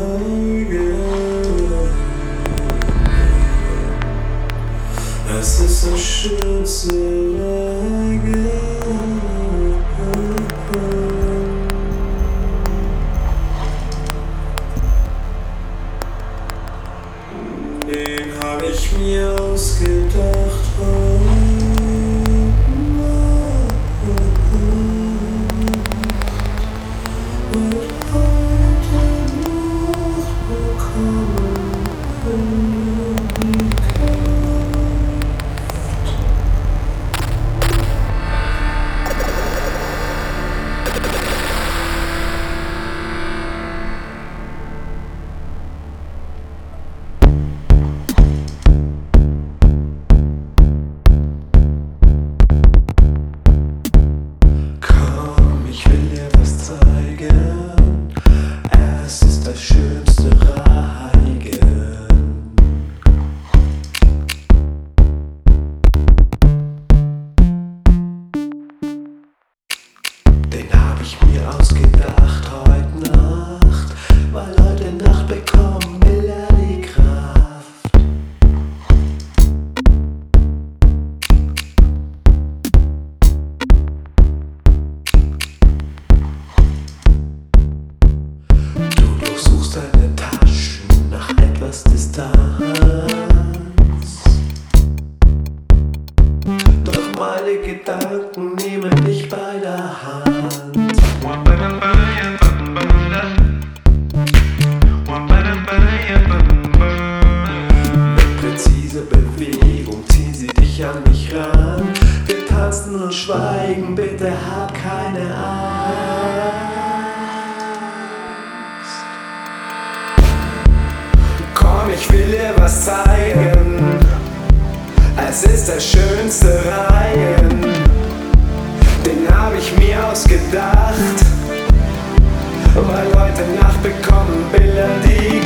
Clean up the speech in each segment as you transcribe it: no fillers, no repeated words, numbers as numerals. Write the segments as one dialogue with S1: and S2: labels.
S1: Es ist das schönste Reigen. Den hab ich mir ausgedacht das schönste Reigen. Den hab ich mir ausgedacht heute Nacht, weil heute Nacht bekommen Bilder die Kraft. Suchst deine Taschen nach etwas Distanz, doch meine Gedanken nehmen dich bei der Hand. Mit präziser Bewegung ziehen sie dich an mich ran. Wir tanzen und schweigen, bitte hab keine Angst. Ich will dir was zeigen, es ist der schönste Reigen, den hab ich mir ausgedacht, weil heute Nacht bekommen Bilder die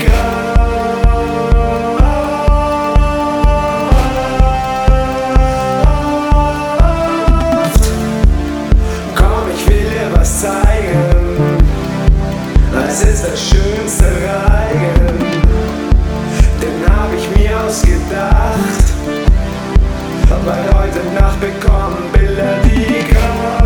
S1: Kraft. Komm, ich will dir was zeigen, es ist der schönste Reigen, den hab ich mir ausgedacht, weil heute Nacht bekommen Bilder die Kraft.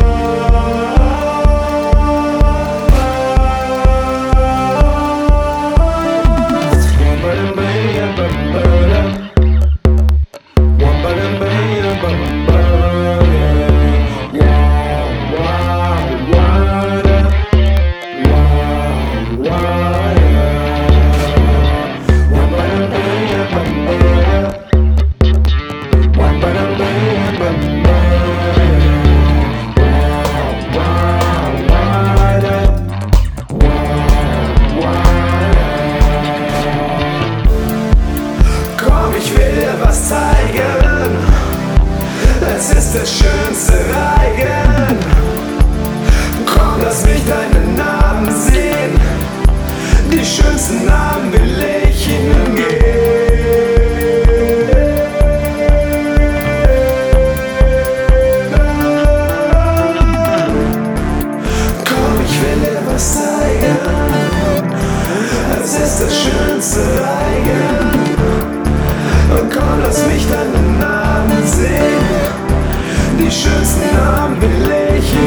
S1: Es ist der schönste Reigen. Komm, lass mich deinen Namen sehen. Die schönsten Namen will ich ihnen geben. Komm, ich will dir was zeigen. Es ist das schönste Reigen. Und komm, lass mich deinen Namen sehen. Die schönsten Namen will ich